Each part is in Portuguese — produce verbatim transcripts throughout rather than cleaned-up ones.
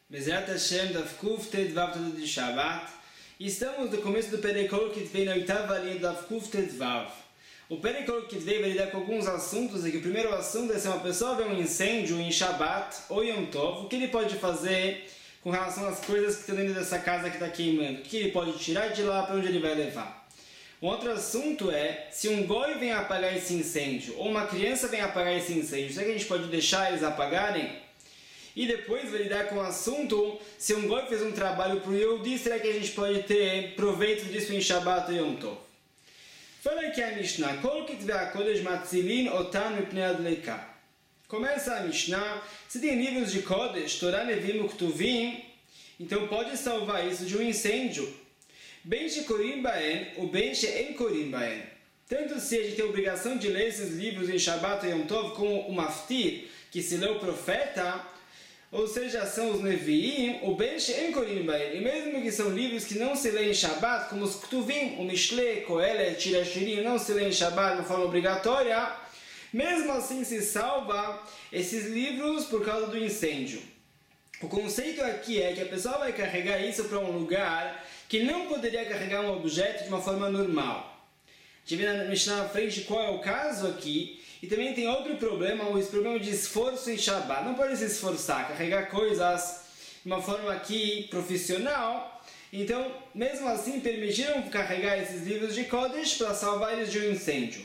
Bezerrat Hashem, Daf Kuf Tet-Vav de Shabbat. Estamos no começo do Perikol que veio na oitava linha do Daf Kuf Tet-Vav. O Perikol que veio vai lidar com alguns assuntos, e que o primeiro assunto é se uma pessoa vê um incêndio em Shabbat ou Yom Tov, o que ele pode fazer com relação às coisas que estão dentro dessa casa que está queimando, o que ele pode tirar de lá, para onde ele vai levar. Um outro assunto é, se um goi vem apagar esse incêndio, ou uma criança vem apagar esse incêndio, será que a gente pode deixar eles apagarem? E depois vai lidar com o assunto, se um goi fez um trabalho para o Yehudi, será que a gente pode ter proveito disso em Shabbat ou Yom Tov? Fala aqui a Mishnah, Kol Kitvei HaKodesh Matzilin Otan Mipnei Adleika. Começa a Mishnah, se tem livros de Kodesh, Torah, Nevim, Uktuvim, então pode salvar isso de um incêndio. Ben shekorim baen, ou ben she'en korim baen. Tanto se a gente tem a obrigação de ler esses livros em Shabbat ou Yom Tov, como o Maftir, que se lê o profeta, ou seja, são os Neviim, o Ben she'en korim baen. E mesmo que são livros que não se lê em Shabbat, como os Ktuvim, o Mishle, Kohelet, Shir HaShirim, não se lê em Shabbat de forma obrigatória, mesmo assim se salva esses livros por causa do incêndio. O conceito aqui é que a pessoa vai carregar isso para um lugar que não poderia carregar um objeto de uma forma normal. A gente vê na Mishnah na frente qual é o caso aqui. E também tem outro problema, o problema de esforço em Shabbat. Não pode se esforçar, carregar coisas de uma forma aqui profissional. Então, mesmo assim, permitiram carregar esses livros de Kodesh para salvar eles de um incêndio.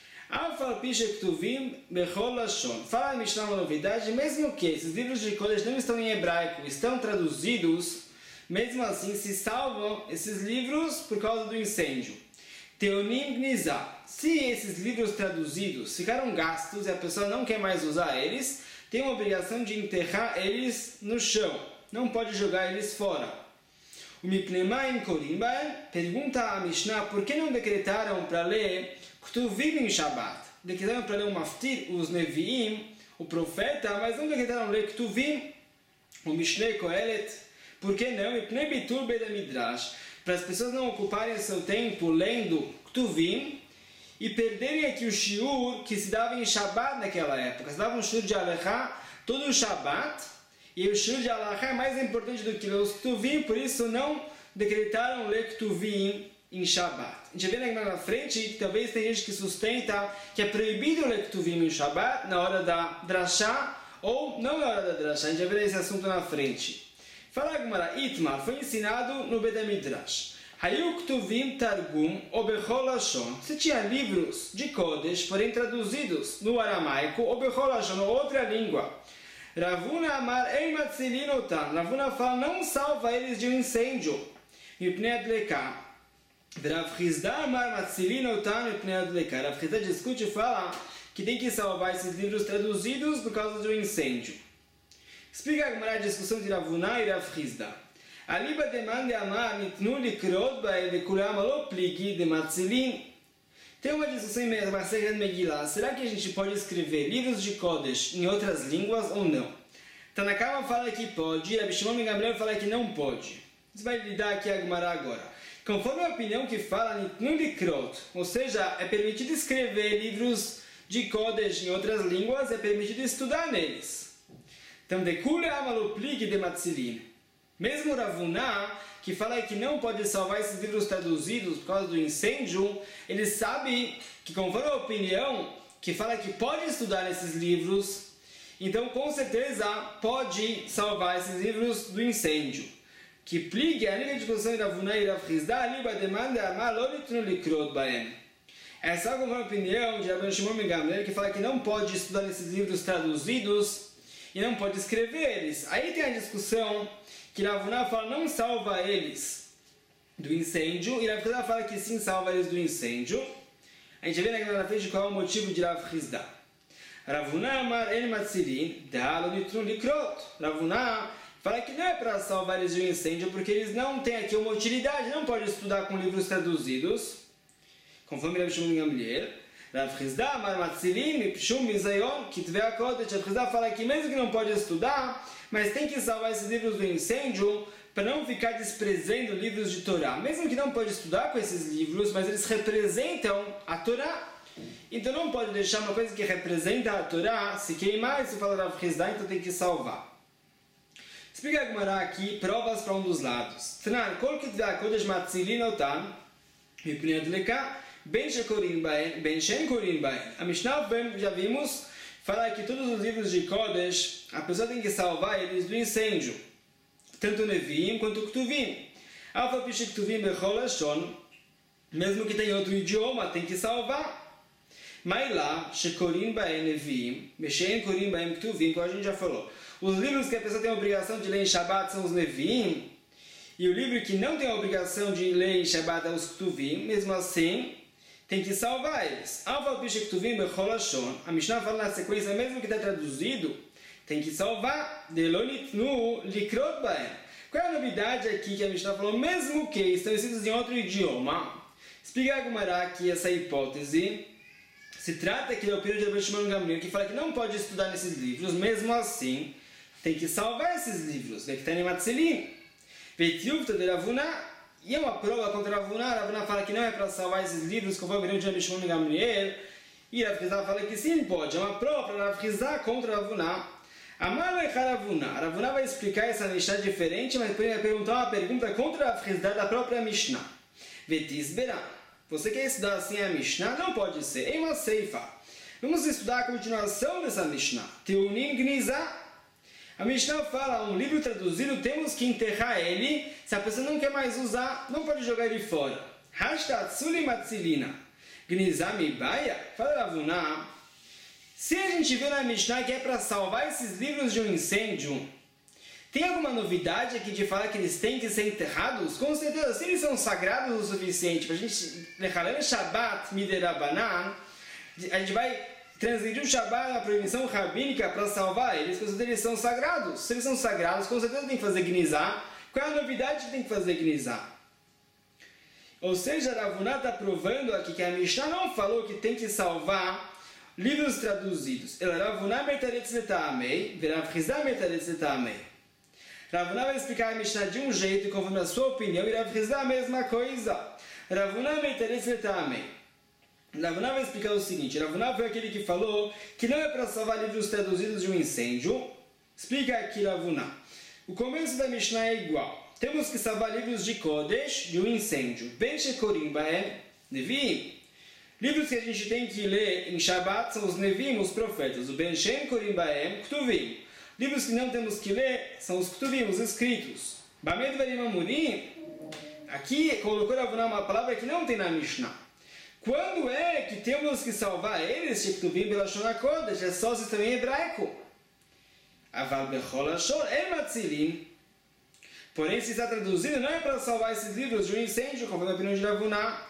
Fala a Mishnah uma novidade, mesmo que esses livros de Kodesh não estão em hebraico, estão traduzidos, mesmo assim se salvam esses livros por causa do incêndio. Teonim Gnizah. Se esses livros traduzidos ficaram gastos e a pessoa não quer mais usar eles, tem uma obrigação de enterrar eles no chão. Não pode jogar eles fora. O Mipnei Korim Baen pergunta a Mishnah por que não decretaram para ler Ktuvim em Shabbat. Decretaram para ler o Maftir, os Neviim, o profeta, mas não decretaram ler Ktuvim, o Mishle, Kohelet. Por que não? Mipnei Bitul Beit Midrash. Para as pessoas não ocuparem seu tempo lendo Ktuvim e perderem aqui o shiur que se dava em Shabbat naquela época. Se dava um shiur de Alechá todo o Shabbat, e o shiur de Alechá é mais importante do que ler os Ktuvim, por isso não decretaram ler Ktuvim em Shabbat. A gente vê na frente que talvez tem gente que sustenta que é proibido ler Ktuvim em Shabbat na hora da Drashá, ou não na hora da Drashá. A gente vai ver esse assunto na frente. Fala Gemara, Itmar, foi ensinado no Beit Midrash. Hayu Ktuvim Targum ou Bechol Lashon. Você tinha livros de Kodesh, porém traduzidos no aramaico ou Bechol Lashon, ou outra língua. Ravuna Amar Ein Matzilin Otan. Ravuna fala, não salva eles de um incêndio. Mipnei Adleika. Rav Chizda Amar Matzilin Otan Mipnei Adleika. Rav Chizda discute e fala que tem que salvar esses livros traduzidos por causa de um incêndio. Explica a Gemara a discussão de Ravuna e Rav Chizda. Aliba demande amar nitnu likrot bae vekulam lo pligi de matzilin. Tem uma discussão em Masechet Megillah. Será que a gente pode escrever livros de Kodesh em outras línguas ou não? Tanakama fala que pode, e Rabi Shimon ben Gamliel fala que não pode. Você vai lidar aqui a Gemara agora. Conforme a opinião que fala nitnu likrot, ou seja, é permitido escrever livros de Kodesh em outras línguas, é permitido estudar neles. Então, de kula amaloplig de matzilin. Mesmo Ravuna, que fala que não pode salvar esses livros traduzidos por causa do incêndio, ele sabe que, conforme a opinião que fala que pode estudar nesses livros, então com certeza pode salvar esses livros do incêndio. Que plig a nível de discussão de Ravuna e Rav Chizda, liba demanda amar lo nitnu likrot baen. Essa é a opinião de Rabbi Shimon ben Gamliel, que fala que não pode estudar nesses livros traduzidos e não pode escrever eles. Aí tem a discussão que Ravuna fala não salva eles do incêndio, e Rav Chizda fala que sim salva eles do incêndio. A gente vê na frente qual é o motivo de Rav Chizda. Ravuna amar en matzilin dalo nitnu likrot. Ravuna fala que não é para salvar eles do incêndio, porque eles não têm aqui uma utilidade, não pode estudar com livros traduzidos, conforme Rav Shimon ben Gamliel. Rav Chizda amar matzilin mipshum mizayon kitvei HaKodesh. Rav Chizda fala que mesmo que não pode estudar, mas tem que salvar esses livros do incêndio para não ficar desprezando livros de Torá. Mesmo que não pode estudar com esses livros, mas eles representam a Torá. Então não pode deixar uma coisa que representa a Torá se queimar, e se fala Rav Chizda, então tem que salvar. Explica a Gemara aqui provas para um dos lados. Tran, kol kitvei kodesh matzilin otan, mipnei adleka, ben shekorin baen, ben shen korin baen. A Mishnah, já vimos, fala que todos os livros de Kodesh, a pessoa tem que salvar eles do incêndio. Tanto Neviim quanto Ktuvim. Alfa piche Ktuvim bechol lashon, mesmo que tenha outro idioma, tem que salvar. Mas lá, shekorin baen Neviim, meshen korin baen Ktuvim, como a gente já falou. Os livros que a pessoa tem a obrigação de ler em Shabbat são os Neviim, e o livro que não tem a obrigação de ler em Shabbat é os Ktuvim, mesmo assim, tem que salvar eles. Alfa piche Ktuvim bechol lashon. A Mishnah fala na sequência, mesmo que está traduzido, tem que salvar. Delonitnu likrot baen. Qual é a novidade aqui que a Mishnah falou? Mesmo que estão escritos em outro idioma, explica a Gemara que essa hipótese se trata aqui da opinião de Rabbi Shimon Gamliel, que fala que não pode estudar nesses livros, mesmo assim, tem que salvar esses livros. Vektani Matzilim, Vetiuvta de Ravuna, e é uma prova contra Ravuna. Ravuna fala que não é para salvar esses livros, conforme a opinião de Rabbi Shimon Gamliel, e Rav Chizá fala que sim, pode. É uma prova para Rav Chizá contra Ravuna. Amar Ravuna. Ravuna vai explicar essa Mishnah diferente, mas depois vai perguntar uma pergunta contra Rav Chizá da própria Mishnah. Vetisbera. Você quer estudar assim a Mishnah? Não pode ser. Ema Seifa. Vamos estudar a continuação dessa Mishnah. Teunim Gnizah. A Mishnah fala, um livro traduzido, temos que enterrar ele. Se a pessoa não quer mais usar, não pode jogar ele fora. Hashtag Tsuli Matzilina. Gnizah Mibaya. Fala Ravuna. Se a gente vê na Mishnah que é para salvar esses livros de um incêndio, tem alguma novidade aqui de falar que eles têm que ser enterrados? Com certeza, se eles são sagrados o suficiente para a gente lechalel Shabbat miderabanan, a gente vai transgredir o Shabbat, a proibição rabínica, para salvar eles, porque eles são sagrados. Se eles são sagrados, com certeza tem que fazer gnizah. Qual é a novidade que tem que fazer gnizah? Ou seja, Ravuna está provando aqui que a Mishnah não falou que tem que salvar livros traduzidos. Ela Ravuna metaretz letaamei, verav Chizá metaretz letaamei. Ravuna vai explicar a Mishnah de um jeito, conforme a sua opinião, e Rav Chizá a mesma coisa. Ravuna metaretz letaamei. Ravuna vai explicar o seguinte. Ravuna foi aquele que falou que não é para salvar livros traduzidos de um incêndio. Explica aqui Ravuna. O começo da Mishnah é igual. Temos que salvar livros de Kodesh de um incêndio. Ben shekorim baen Neviim. Livros que a gente tem que ler em Shabbat são os Neviim, os profetas. O Ben Shem Korim baen Ktuvim. Livros que não temos que ler são os Ktuvim, os escritos. Bamed Varim Amurim. Aqui colocou Ravuna uma palavra que não tem na Mishnah. Quando é que temos que salvar eles? Ktuvim Belashon HaKodesh. É só se estão em hebraico. Aval Bechol Lashon El Matzilim. Porém, se está traduzido, não é para salvar esses livros de um incêndio, conforme a opinião de Ravuna.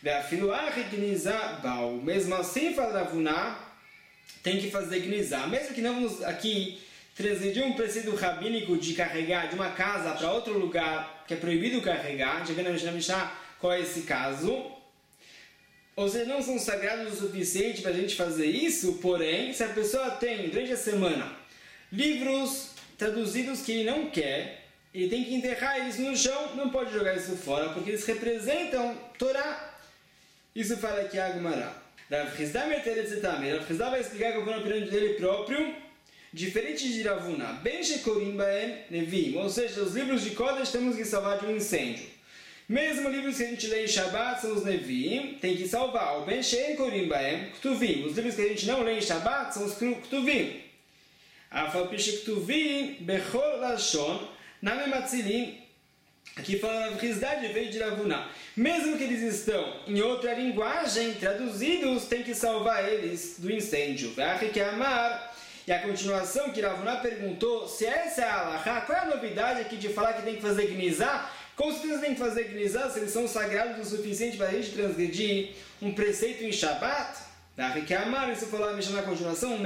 Mesmo assim, fala Ravuna, tem que fazer gnizah. Mesmo que não vamos aqui transgredir um preceito rabínico de carregar de uma casa para outro lugar, que é proibido carregar, já vendo na Mishnah qual é esse caso. Ou seja, não são sagrados o suficiente para a gente fazer isso, porém, se a pessoa tem, durante a semana, livros traduzidos que ele não quer, ele tem que enterrar eles no chão, não pode jogar isso fora, porque eles representam Torá. Isso fala aqui a Gemara. Rav Chizá metaretz letaamei. Rav Chizá vai explicar que a opinião dele próprio, diferente de Ravuna. Ben shekorim baen Neviim. Ou seja, os livros de Kodesh temos que salvar de um incêndio. Mesmo livros que a gente lê em Shabbat são os Neviim, tem que salvar. O Ben Shem Korim baen Ktuvim. Os livros que a gente não lê em Shabbat são os Ktuvim. Afal piche Ktuvim bechol lashon name matzilim. Aqui fala Rav Chizá veio de Ravuna. Mesmo que eles estão em outra linguagem, traduzidos, tem que salvar eles do incêndio. E a continuação que Ravuna perguntou se essa é a halachá, qual é a novidade aqui de falar que tem que fazer gnizah? Com certeza tem que fazer gnizah se eles são sagrados o suficiente para a gente transgredir um preceito em Shabbat. Isso falou a Mishnah na continuação.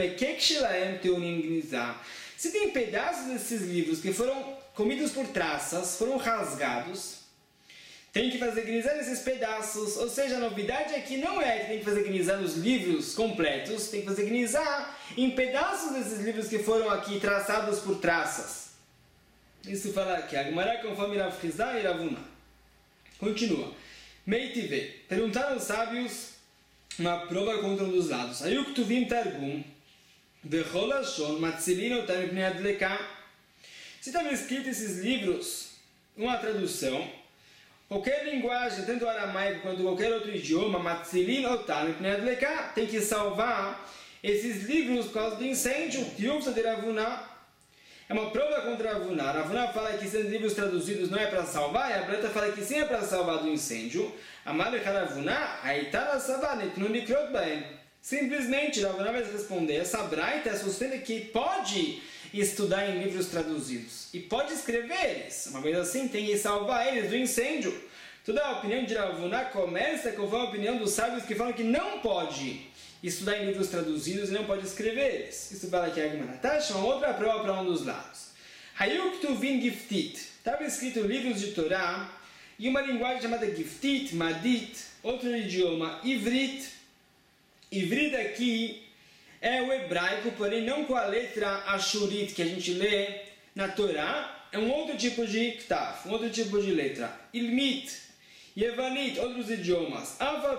Se tem pedaços desses livros que foram comidos por traças, foram rasgados, tem que fazer gnizah nesses pedaços. Ou seja, a novidade aqui não é que tem que fazer gnizah nos livros completos, tem que fazer gnizah em pedaços desses livros que foram aqui traçados por traças. Isso fala aqui, a Gemara conforme Rav Chizá e Ravuna. Continua. Meitive. Perguntaram os sábios uma prova contra um dos lados. Ayuk tuvim targum. Bechol lashon matzilin otam mipnei adleka. Se estavam escritos esses livros, uma tradução, qualquer linguagem, tanto aramaico quanto qualquer outro idioma, Matzilin Otam Pneadleka, tem que salvar esses livros por causa do incêndio. Tiufta de Ravuna é uma prova contra Ravuna. Ravuna fala que esses livros traduzidos não é para salvar, e a Breta fala que sim é para salvar do incêndio. Amalek Ravuna, Aitara Savan, Tnunikrot Baen. Simplesmente, Ravuna vai responder, essa Braita sustenta que pode estudar em livros traduzidos e pode escrever eles. Uma vez assim, tem que salvar eles do incêndio. Toda a opinião de Ravuna começa com a opinião dos sábios que falam que não pode estudar em livros traduzidos e não pode escrever eles. Isso fala aqui a Gemara. Tá? Uma outra prova para um dos lados. Hayuk Tuvin Giftit. Estava escrito livros de Torá e uma linguagem chamada Giftit, Madit, outro idioma, Ivrit. Ivrit aqui é o hebraico, porém não com a letra Ashurit que a gente lê na Torá. É um outro tipo de Ktaf, um outro tipo de letra. Ilmit, Yevanit, outros idiomas.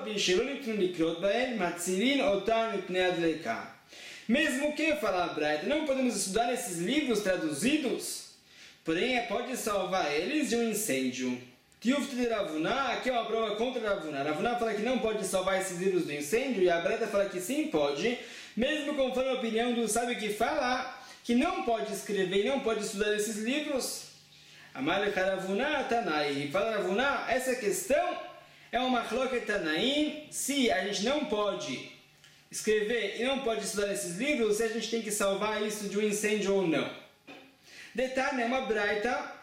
Mesmo que, fala a Braita, não podemos estudar esses livros traduzidos, porém pode salvar eles de um incêndio. Tiufta de Ravuna, aqui é uma prova contra Ravuna. Ravuna fala que não pode salvar esses livros do incêndio, e a Braita fala que sim pode, mesmo conforme a opinião do sábio que fala que não pode escrever e não pode estudar esses livros. Amalek Ravuna Tanai. Fala Ravuna, essa questão é uma machloket Tanaim, se a gente não pode escrever e não pode estudar esses livros, se a gente tem que salvar isso de um incêndio ou não. Detalhe é uma Braita.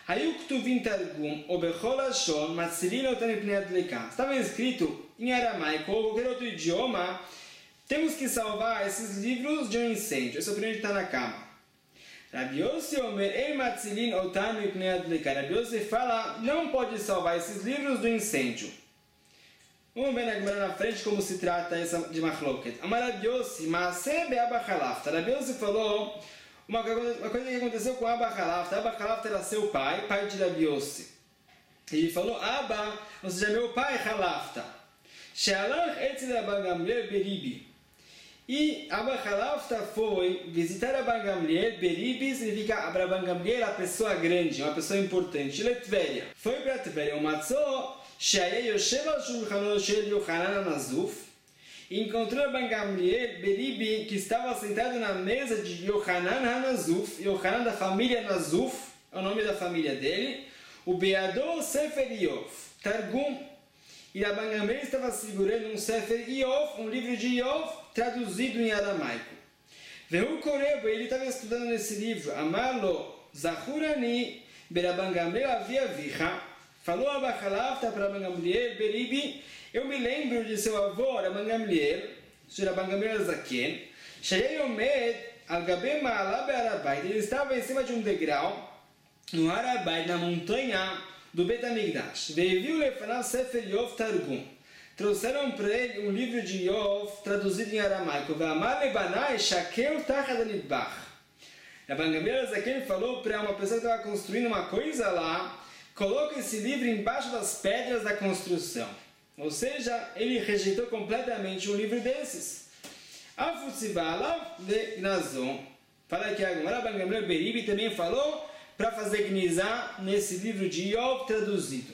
Estava escrito em aramaico ou qualquer outro idioma, temos que salvar esses livros de um incêndio. Essa é a opinião de Tanakama. Rabi Yossi Omer El Matzilin Otam Mipnei Adleka. Rabi Yossi fala, não pode salvar esses livros do incêndio. Vamos ver na Gemara na frente como se trata essa de Machloket. Amar Rabi Yossi, Maaseh Be'Abba Halafta. Rabi Yossi falou uma coisa que aconteceu com Abba Halafta. Abba Halafta era seu pai, pai de Rabi Yossi. Ele falou, Abba, ou seja, meu pai Halafta. She'alach etzel Rabban Gamliel Beribi. E Abba Halafta foi visitar Rabban Gamliel. Beribi significa Rabban Gamliel, a pessoa grande, uma pessoa importante. Ele é Tveria. Foi para Tveria. O Matzó, She'aya Yoshev al Shulchano Shel Yochanan HaNazuf. Encontrou Rabban Gamliel Beribi, que estava sentado na mesa de Yochanan HaNazuf. Yochanan da família Nazuf, é o nome da família dele. O Beador Sefer Iov, Targum. E Rabban Gamliel estava segurando um Sefer Iov, um livro de Iov, traduzido em aramaico. Vehu Korebo, ele estava estudando nesse livro. Amarlo Zahurani Berabban Gamliel Avia Vicha. Falou Abba Halafta para Rabban Gamliel Beribi, eu me lembro de seu avô, Rabban Gamliel, Rabban Gamliel Zaken, Sheyei Omed al Gabe Ma'ala Be'arabait. Ele estava em cima de um degrau no Arabait, na montanha do Bet HaMikdash. Ve'eviu lefanav Sefer Iov Targum. Trouxeram para ele um livro de Iov traduzido em aramaico. Ve'amar lebanai shakel tachad hanitbach. Rabban Gamliel Zaken falou para uma pessoa que estava construindo uma coisa lá, coloca esse livro embaixo das pedras da construção. Ou seja, ele rejeitou completamente um livro desses. Afutzibala de Gnazon. Fala que agora Rabban Gamliel Beribi também falou para fazer gnizá nesse livro de Iov traduzido.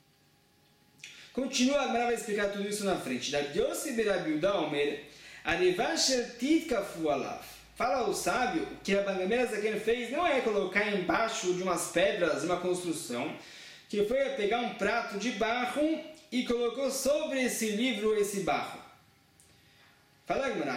Continua, agora vai explicar tudo isso na frente. Da Yossi Berabi Uda Omer, Arivasher Tit Kafu Alaf. Fala o sábio que Rabban Gamliel Zaken fez não é colocar embaixo de umas pedras, uma construção, que foi pegar um prato de barro e colocou sobre esse livro esse barro. Fala Gemara,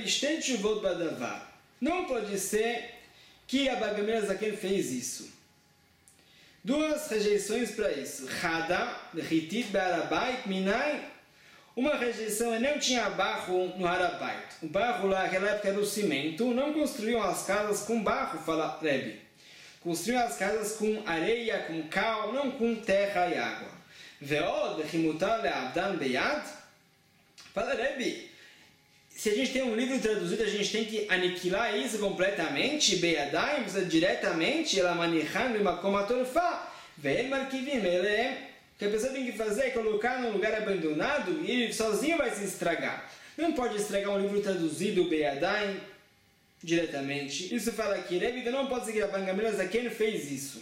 não pode ser que Rabban Gamliel Zaken fez isso. Duas rejeições para isso. Hada, Hitit Be'arabait, Minai. Uma rejeição, não tinha barro no Harabait. O barro lá naquela época era o cimento. Não construíam as casas com barro, fala Rebbe. Construíam as casas com areia, com cal, não com terra e água. Ve'od, Himutar le'abdan beyad. Fala Rebbe, se a gente tem um livro traduzido, a gente tem que aniquilar isso completamente, beyadayim, diretamente, ela manichan b'makom hatorfa, ve'el markivim, ele é... O que a pessoa tem que fazer é colocar num lugar abandonado e ele sozinho vai se estragar. Não pode estragar um livro traduzido, Beyadayim, diretamente. Isso fala que Rebbe não pode seguir Rabban Gamliel, Zaken fez isso.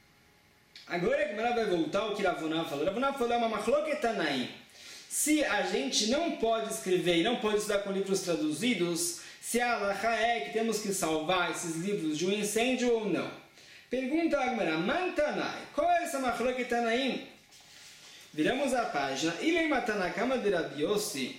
Agora a Gemara vai voltar ao que Rav Huna falou. Rav Huna falou, é uma machloket tanaim. Se a gente não pode escrever e não pode estudar com livros traduzidos, se a halakha é que temos que salvar esses livros de um incêndio ou não. Pergunta a Gemara, Mantanai, qual é essa machloket tanaim? Viramos a página. Ilei matanakama de Rabi Yossi.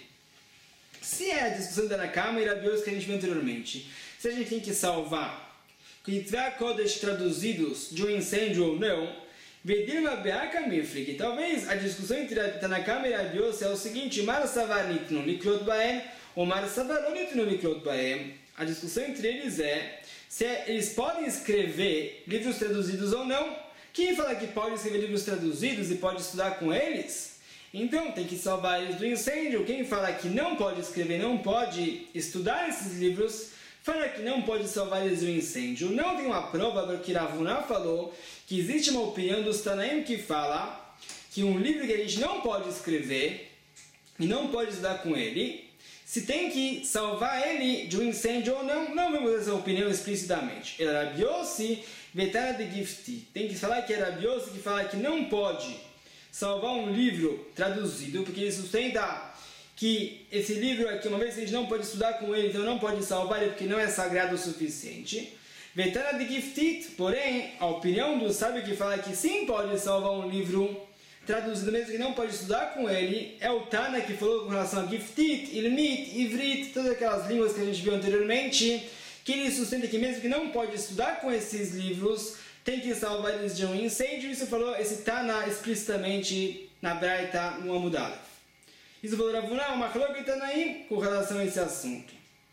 Se é a discussão de Tanakama e Rabi Yossi que a gente viu anteriormente, se a gente tem que salvar Kitvei Kodesh traduzidos de um incêndio ou não, Vedirma Beaka Mifrik. Talvez a discussão entre Tanakama e Rabi Yossi é o seguinte: Mar Savar Nitnu Liklot Baem ou Mar Savar Lo Nitnu Liklot Baem. A discussão entre eles é se eles podem escrever livros traduzidos ou não. Quem fala que pode escrever livros traduzidos e pode estudar com eles, então tem que salvar eles do incêndio. Quem fala que não pode escrever, não pode estudar esses livros, fala que não pode salvar eles do incêndio. Não tem uma prova do que Rav Huna falou, que existe uma opinião dos Tanaim que fala que um livro que a gente não pode escrever e não pode estudar com ele, se tem que salvar ele de um incêndio ou não. Não vemos essa opinião explicitamente. Era Rabi Yossi Vetara de Gifti. Tem que falar que é Rabi Yossi que fala que não pode salvar um livro traduzido, porque ele sustenta que esse livro aqui, uma vez que a gente não pode estudar com ele, então não pode salvar ele porque não é sagrado o suficiente. Vetara de Giftit, porém, a opinião do sábio que fala que sim pode salvar um livro traduzido, mesmo que não pode estudar com ele, é o Tana que falou com relação a Giftit, Ilmit, Ivrit, todas aquelas línguas que a gente viu anteriormente, que ele sustenta que mesmo que não pode estudar com esses livros, tem que salvar eles de um incêndio. Isso falou esse Tana explicitamente na Braita, no Amud Aleph. Isso falou Rav Huna, uma machloket tanaim com relação a esse assunto.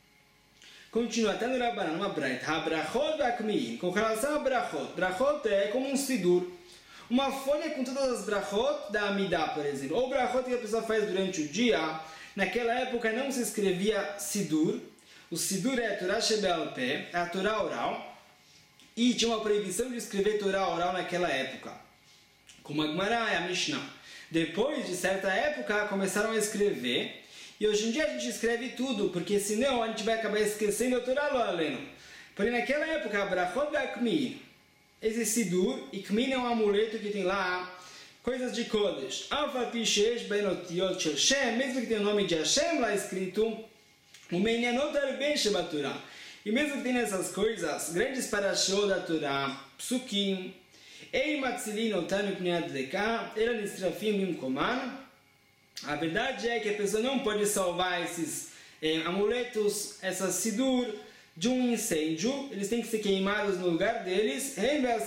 Continua, até no Rabbanan, uma Braita, Habrachot Vakmiin, com relação a Brachot. Brachot é como um sidur, uma folha com todas as brachot da Amidah, por exemplo. Ou brachot que a pessoa faz durante o dia. Naquela época não se escrevia sidur. O sidur é a Torá Shebel Peh, a Torá oral. E tinha uma proibição de escrever Torá oral naquela época, como a Gemara e a Mishnah. Depois de certa época começaram a escrever. E hoje em dia a gente escreve tudo, porque senão a gente vai acabar esquecendo a Torá Lo Aleno. Porém naquela época, Brachot Vakmiin, esse sidur, e Kmin é um amuleto que tem lá coisas de Kodesh. Alfapi Shesh Benotiot Shel Shem, mesmo que tenha o nome de Hashem lá escrito, o Menyanot Arben Shebaturah. E mesmo que tenha essas coisas, grandes parashot da Torá, Psukim, Ei Matzilin Otanu Pniat Zeka, Era Nistrafim Bimkoman. A verdade é que a pessoa não pode salvar esses eh, amuletos, essas sidur, de um incêndio. Eles têm que ser queimados no lugar deles.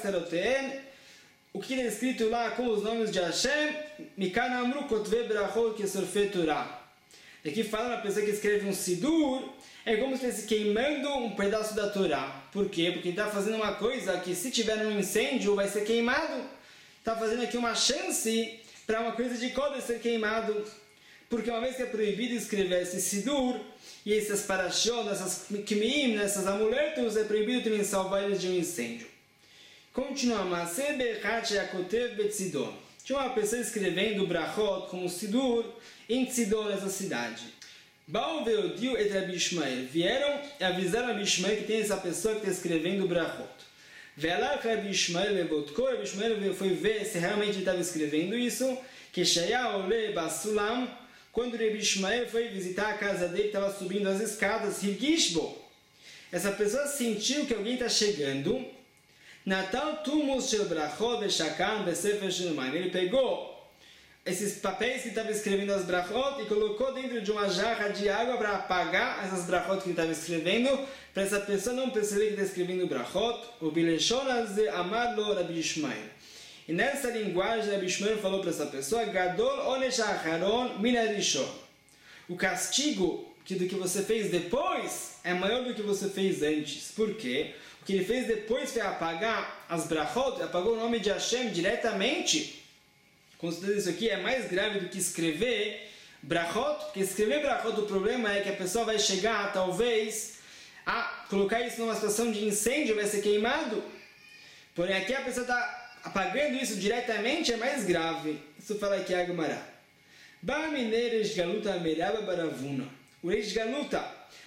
O que é escrito lá com os nomes de Hashem, Mikan Amru Kotve Brachot Kesorfe Torah. Aqui fala a pessoa que escreve um sidur, é como se estivesse queimando um pedaço da Torá. Por quê? Porque está fazendo uma coisa que se tiver um incêndio vai ser queimado. Está fazendo aqui uma chance para uma coisa de Kodesh ser queimado. Porque uma vez que é proibido escrever esse sidur, e essas parashot, essas kmiim, esses amuletos, é proibido também salvar eles de um incêndio. Continua, Maseh Bechat Yakotev Betzidon. Tinha uma pessoa escrevendo brachot como sidur em Tzidon, nessa cidade. Baal veodiu et Rabi Ishmael. Vieram e avisaram a Rabi Ishmael que tem essa pessoa que está escrevendo brachot. Ve'alach Rabi Ishmael ve'botko. Rabi Ishmael foi ver se realmente ele estava escrevendo isso. Que Shaya ole basulam. Quando Rabi Ishmael foi visitar a casa dele, estava subindo as escadas, Hirgishbo. Essa pessoa sentiu que alguém está chegando. Natal tumus shel brachot ve'shakam besefer shel mayim. Ele pegou esses papéis que estava escrevendo as brachot e colocou dentro de uma jarra de água para apagar essas brachot que ele estava escrevendo, para essa pessoa não perceber que está escrevendo brachot. O bileshon azeh amar lo Rabi Ishmael. E nessa linguagem, Rabi Ishmael falou para essa pessoa, Gadol onesh acharon min harishon. O castigo que do que você fez depois é maior do que você fez antes. Por quê? O que ele fez depois foi apagar as brachot, apagou o nome de Hashem diretamente. Considerando isso aqui, é mais grave do que escrever brachot, porque escrever brachot, o problema é que a pessoa vai chegar, talvez, a colocar isso numa situação de incêndio, vai ser queimado. Porém, aqui a pessoa está apagando isso diretamente, é mais grave. Isso fala aqui a Gemara. Ba mineres galuta meraba baravuna. O Reish Galuta,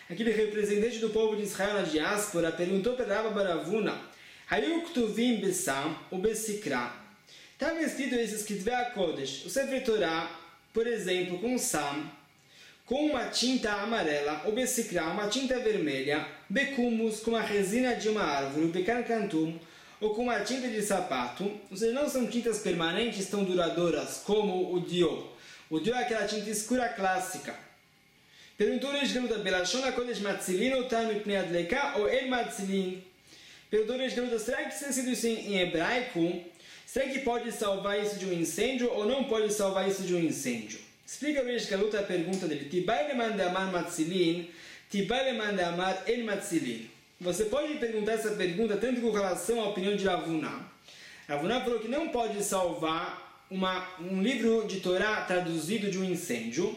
aquele representante do povo de Israel na diáspora, perguntou para Rabba Baravuna, Hayu Ktuvim Besam ou Besikra. Estava escrito esses Kitvei Kodesh, o Sefer Torah, por exemplo, com Sam, com uma tinta amarela, ou Besikra, uma tinta vermelha, Bekumus, com a resina de uma árvore, Bekan Kantum, ou com uma tinta de sapato, ou seja, não são tintas permanentes tão duradouras como o Dio. O Dio é aquela tinta escura clássica. Perguntou Reish Galuta, Belashon HaKodesh Matzilin ou Tam Mipnei Adleka ou El Matzilin? Perguntou Reish Galuta, será que se é escrito isso em hebraico, será que pode salvar isso de um incêndio ou não pode salvar isso de um incêndio? Explica o Reish Galuta a pergunta dele. Tibai leman de amar Matzilin, Tibai leman de amar El Matzilin. Você pode perguntar essa pergunta tanto com relação à opinião de Ravuna. Ravuna falou que não pode salvar uma, um livro de Torá traduzido de um incêndio.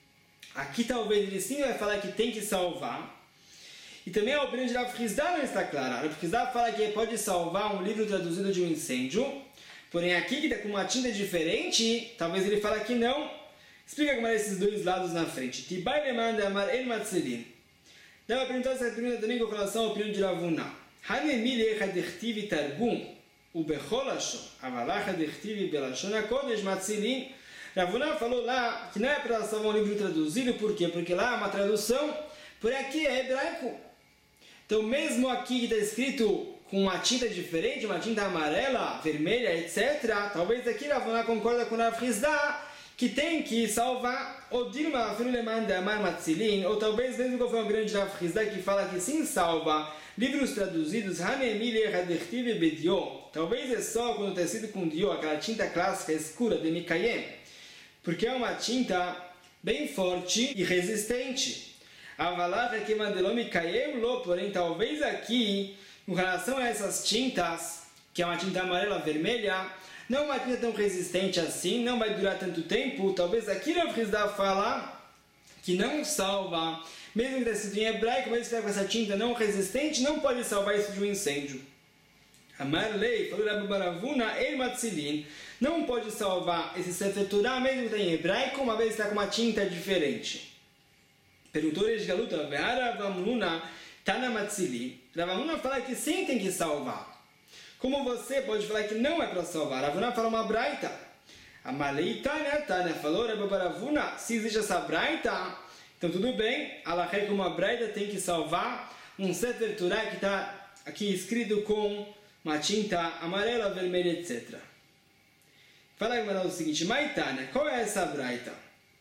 Aqui talvez ele sim vai falar que tem que salvar. E também a opinião de Rav Hizda não está clara. Rav Hizda fala que pode salvar um livro traduzido de um incêndio. Porém aqui que está com uma tinta diferente, talvez ele fale que não. Explica como é esses dois lados na frente. Tibai leman de amar el matzilin. Dá para perguntar essa pergunta também com relação à opinião de Ravuna. Hanemil echa dechtiv targum ubechol lashon, avalacha dechtiv belashon hakodesh matzilin. Ravuna falou lá que não é para salvar um livro traduzido, por quê? Porque lá é uma tradução, por aqui é hebraico. Então mesmo aqui que está escrito com uma tinta diferente, uma tinta amarela, vermelha, etcétera, talvez aqui Ravuna concorda com Rav Hizda, que tem que salvar o Dilma Afinuleman de Amar Matzilin, ou talvez mesmo que foi um grande Rav Hizda que fala que sim salva livros traduzidos Hanemile Hadechtiv Bedio, talvez é só quando está escrito com Dio, aquela tinta clássica escura de Mikayem, porque é uma tinta bem forte e resistente. Avalach que mandelou Mikayem lo, porém talvez aqui, com relação a essas tintas, que é uma tinta amarela vermelha, não é uma tinta tão resistente assim, não vai durar tanto tempo. Talvez aqui Rav Hizda fala que não salva, mesmo que tenha sido em hebraico, mesmo que com essa tinta não resistente, não pode salvar isso de um incêndio. Amar lei, falou Rabbi Baravuna, el matzilin, não pode salvar esse Sefer Torah, mesmo que está em hebraico, uma vez que está com uma tinta diferente. Perguntou Reish Galuta, Ve'ara Ravamuna Tana Matzilin. Ravamuna fala que sim tem que salvar. Como você pode falar que não é para salvar? Ravuna fala uma braita. A Malei Tanya, Tanya falou, Rabbi Baravuna, se existe essa braita, então tudo bem, Allah quer que uma braita tem que salvar um Sefer Torah que está aqui escrito com uma tinta amarela, vermelha, etcétera. Fala agora o seguinte, Maitanya, qual é essa braita?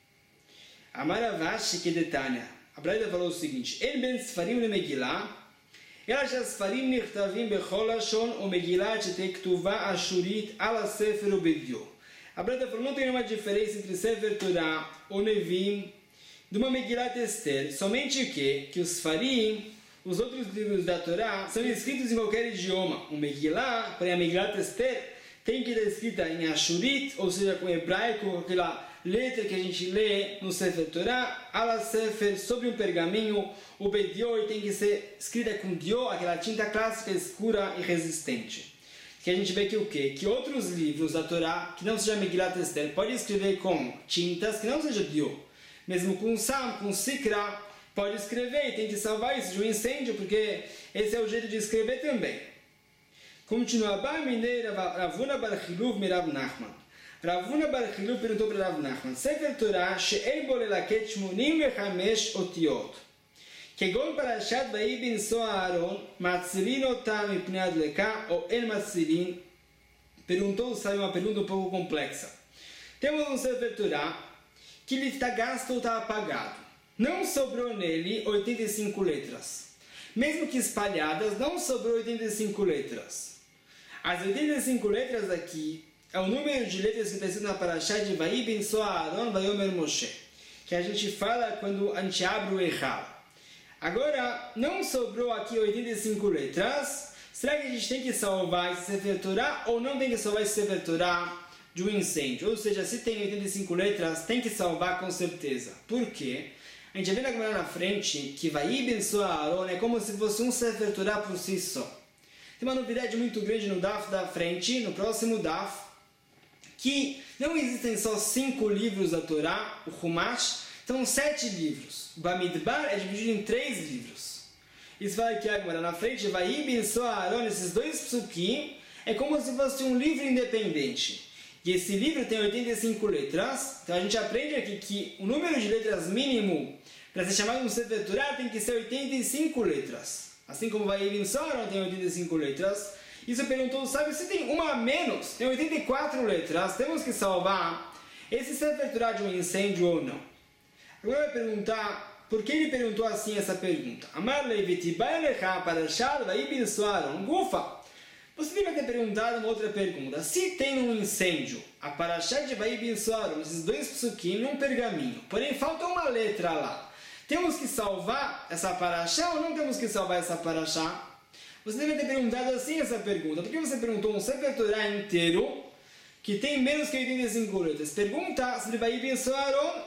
Amaravashi que de Tanya. A braita falou o seguinte, El ben Sfarim le Megillah, אלא שהספרים נכתבים בכל לשון ומגילה שתהיה כתובה אשורית על הספר ובדיו. A Braita falou, não tem nenhuma diferença entre Sefer Torah ou Nevim de uma Megilat Esther, somente que, que os Farim, os outros livros da Torá, são escritos em qualquer idioma. O Megillah, porém a Megilat Esther, tem que estar escrita em Ashurit, ou seja, com hebraico, aquela letra que a gente lê no Sefer Torah, ala Sefer, sobre um pergaminho, o Bedió, tem que ser escrita com Dio, aquela tinta clássica, escura e resistente. Que a gente vê que o quê? Que outros livros da Torá, que não seja Megilat Esther, pode escrever com tintas que não seja Dio. Mesmo com Sam, com Sikra, pode escrever e tem que salvar isso de um incêndio, porque esse é o jeito de escrever também. Continua, Ravuna Bar Chiluv Mirav Nachman. Ravuna Bar Chiluv perguntou para Rav Nachman, Sefer Torah she'en bo lelaket shmonim vechamesh otiot. כגון פרשת ויהי בנשוא אהרון, matzilin אותם מפני הדלקה ou en matzilin? Perguntou, sabe, uma pergunta um pouco complexa. Temos um Sefer Torah que ele está gasto ou está apagado. Não sobrou nele oitenta e cinco letras. Mesmo que espalhadas, não sobrou oitenta e cinco letras. As oitenta e cinco letras aqui é o número de letras que está escrito na Parashá de Vayi bensou Aaron Vayomer Moshe, que a gente fala quando a gente abre o Echal. Agora, não sobrou aqui oitenta e cinco letras. Será que a gente tem que salvar esse Sefer Torah ou não tem que salvar esse Sefer Torah de um incêndio? Ou seja, se tem oitenta e cinco letras, tem que salvar com certeza. Por quê? A gente vê agora na frente que Vayi bensou Aaron é como se fosse um Sefer Torah por si só. Tem uma novidade muito grande no Daf da frente, no próximo Daf, que não existem só cinco livros da Torá, o Humash, Então, sete livros. Bamidbar é dividido em três livros. Isso vai aqui agora na frente, vai Ibn Aaron, esses dois psukim, é como se fosse um livro independente. E esse livro tem oitenta e cinco letras, então a gente aprende aqui que o número de letras mínimo para ser chamado de um Sefer Torah tem que ser oitenta e cinco letras. Assim como vai Ibn Aaron tem oitenta e cinco letras. Isso perguntou, sabe, se tem uma a menos, tem oitenta e quatro letras, temos que salvar esse Sefer Torah de um incêndio ou não? Agora vai perguntar, por que ele perguntou assim essa pergunta? Amar Leviti Baelecha Parashat Ibn Aaron Gufa. Você deve ter perguntado uma outra pergunta. Se tem um incêndio, a Parashat de Ibn Aaron, esses dois psukim, num pergaminho, porém falta uma letra lá, temos que salvar essa Parashat ou não temos que salvar essa Parashat? Você deve ter perguntado assim essa pergunta. Por que você perguntou um Sefer Torah inteiro que tem menos que oitenta e cinco letras? Pergunta sobre Ibn Aaron.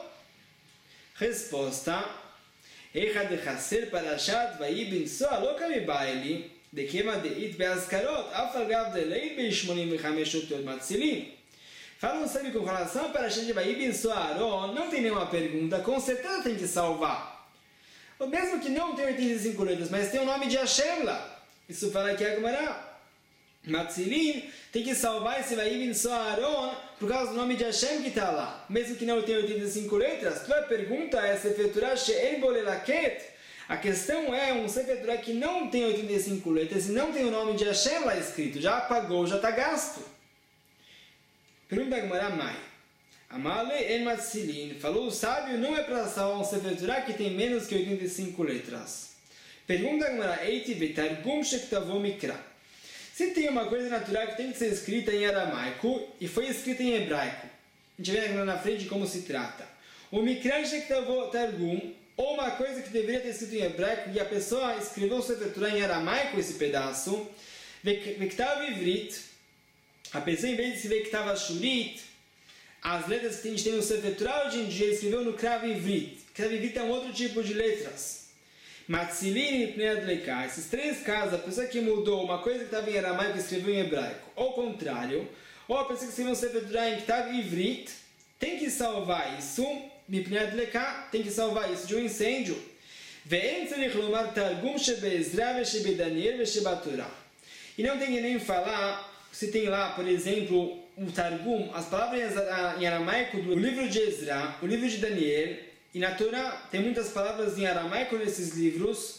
Resposta: Echad Chasser Parashat Ibn Aaron lo kamibaili dekema deit beazkarot afal gav deleit beishmonim vechamesh otiot matzilim. Falam, sabe, com relação a Parashat de Ibn Aaron, não tem nenhuma pergunta, com certeza tem que salvar. Ou mesmo que não tenha oitenta e cinco letras, mas tem o nome de Hashem lá. Isso fala aqui a Gemara. Matzilim tem que salvar esse Ibn Aaron por causa do nome de Hashem que está lá. Mesmo que não tenha oitenta e cinco letras, tua pergunta é Sefer Torah she'en bo lelaket. A questão é um Sefer Torah que não tem oitenta e cinco letras e não tem o nome de Hashem lá escrito. Já apagou, já está gasto. Pergunta a Gemara Mai. Amale en Matzilim. Falou o sábio, não é para salvar um Sefer Torah que tem menos que oitenta e cinco letras. Pergunta a Gemara Eiti vetargum shektavo mikra. Se tem uma coisa natural que tem que ser escrita em aramaico e foi escrita em hebraico, a gente vê na frente como se trata. O mikra shektavo targum, ou uma coisa que deveria ter escrito em hebraico e a pessoa escreveu o Sefer Torah em aramaico, esse pedaço, vektav ivrit, a pessoa em vez de escrever vektav ashurit, as letras que a gente tem no Sefer Torah hoje em dia escreveu no krav ivrit. Krav ivrit é um outro tipo de letras. Matzilin e Pnei Adleká. Esses três casos, a pessoa que mudou uma coisa que estava em aramaico e escreveu em hebraico, ou o contrário, ou a pessoa que escreveu um Sefer Torah em Ktav Ivrit, tem que salvar isso, Pnei Adleká, tem que salvar isso de um incêndio. Ve'en tzarich lomar targum shebe'ezra ve'shebedaniel ve'shebatorah. E não tem que nem falar, se tem lá, por exemplo, o Targum, as palavras em aramaico do livro de Ezra, o livro de Daniel. E na Torá tem muitas palavras em aramaico nesses livros.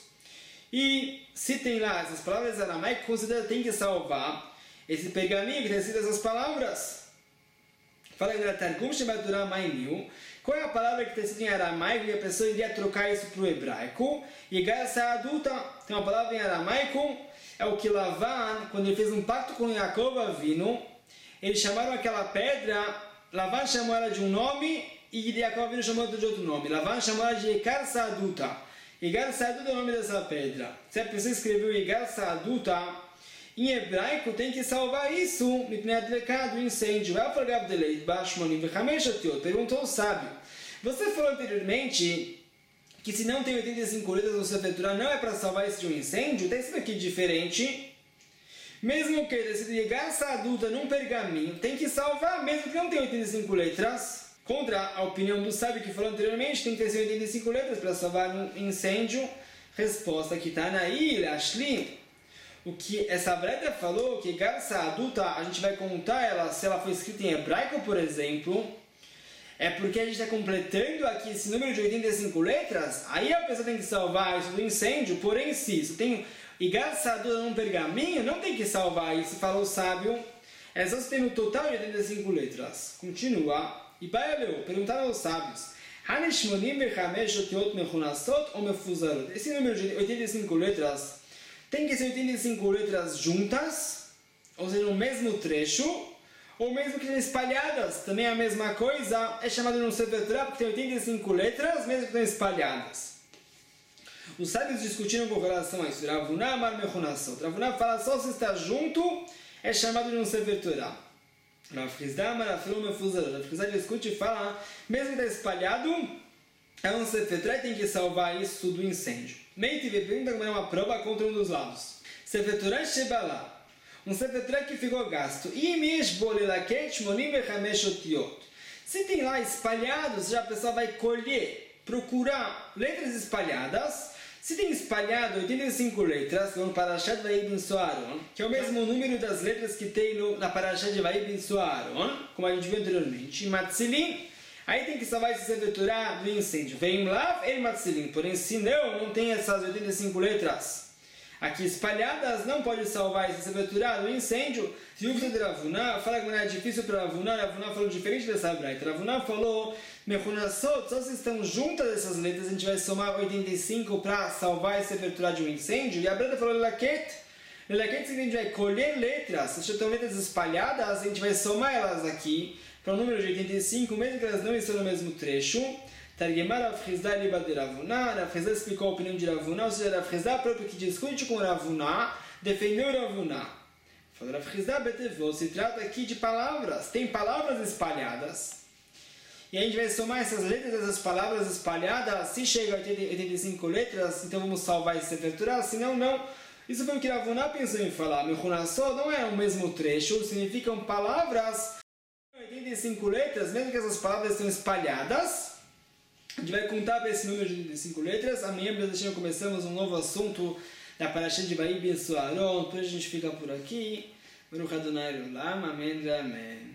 E se tem lá essas palavras em aramaico, com certeza tem que salvar esse pergaminho que tem escrito essas palavras. Fala agora, Targum Shebatorah Mainiu. Qual é a palavra que está escrita em aramaico e a pessoa iria trocar isso para o hebraico? E essa adulta tem uma palavra em aramaico, é o que Lavan, quando ele fez um pacto com Yaakov Avinu, eles chamaram aquela pedra, Lavan chamou ela de um nome, e Yaakov Avinu chamou ela de outro nome. Lavan chamou ela de Egar Saaduta. Egar Saaduta é o nome dessa pedra. Se a pessoa escreveu Egar Saaduta, em hebraico tem que salvar isso, do incêndio. Perguntou o sábio. Você falou anteriormente que se não tem oitenta e cinco letras no Sefer Torah não é para salvar isso de um incêndio? Está escrito aqui diferente. Mesmo que decida Egar Saaduta num pergaminho, tem que salvar, mesmo que não tenha oitenta e cinco letras. Contra a opinião do sábio que falou anteriormente, tem que ter oitenta e cinco letras para salvar um incêndio. Resposta que está na ilha, Ashlim. O que essa breta falou, que Egar Saaduta, a gente vai contar ela, se ela foi escrita em hebraico, por exemplo, é porque a gente está completando aqui esse número de oitenta e cinco letras, aí a pessoa tem que salvar isso do incêndio, porém se isso tem Egar Saaduta num pergaminho, não tem que salvar isso, falou o sábio, é só se tem no total de oitenta e cinco letras. Continua. E Baeleu, perguntaram aos sábios, esse número de oitenta e cinco letras tem que ser oitenta e cinco letras juntas, ou seja, no mesmo trecho, ou mesmo que espalhadas, também é a mesma coisa, é chamado de um Sefer Torah porque tem oitenta e cinco letras, mesmo que estão espalhadas. Os sábios discutiram com relação a isso. Rav Huna Amar Mechunasot. Rav Huna fala só se está junto, é chamado de um Sefer Torah. Rav Chisda Amar Afilo Mefuzarot. Rav Chisda discute e fala, mesmo que está espalhado, é um Sefer Torah e tem que salvar isso do incêndio. Meite pergunta como é uma prova contra um dos lados. Sefer Torah Shebalá. Um Sefer Torah que ficou gasto. Se tem lá espalhados, já a pessoa vai colher procurar letras espalhadas. Se tem espalhado oitenta e cinco letras, no Parashat Vayibinso Aaron, que é o mesmo número das letras que tem no, na Parashat Vayibinso Aaron, como a gente viu anteriormente, Matzilin, aí tem que salvar esse Sefer Torah do incêndio. Vem lá, ele Matzilin, porém se não, não tem essas oitenta e cinco letras aqui espalhadas, não pode salvar esse Sefer Torah do incêndio. Se o de Ravuna, fala que não é difícil para Ravuna, Ravuna falou diferente dessa braita. Ravuna falou, Mechunasot, só se estão juntas essas letras, a gente vai somar oitenta e cinco para salvar esse Sefer Torah de um incêndio. E a braita falou, Lelaket, Lelaket significa a gente vai colher letras, se estão letras espalhadas, a gente vai somar elas aqui para o número de oitenta e cinco, mesmo que elas não estão no mesmo trecho. Targemar Rav Chisda liba de Ravuna, Rav Chisda explicou a opinião de Ravuna, ou seja, Rav Chisda próprio que discute com Ravuna, defendeu Ravuna. Falou Rav Chisda betevô, se trata aqui de palavras, tem palavras espalhadas. E a gente vai somar essas letras, essas palavras espalhadas, se chega a oitenta e cinco letras, então vamos salvar esse Sefer Torah, senão não. Isso foi o que Ravuna pensou em falar. Mechunasot não é o mesmo trecho, significam palavras, oitenta e cinco letras, mesmo que essas palavras estão espalhadas. A gente vai contar para esse número de cinco letras. Amanhã, começamos um novo assunto da Parashat de Vayibinso Aaron. Depois a gente fica por aqui. Baruch Adonai Olam. Amém. Amém.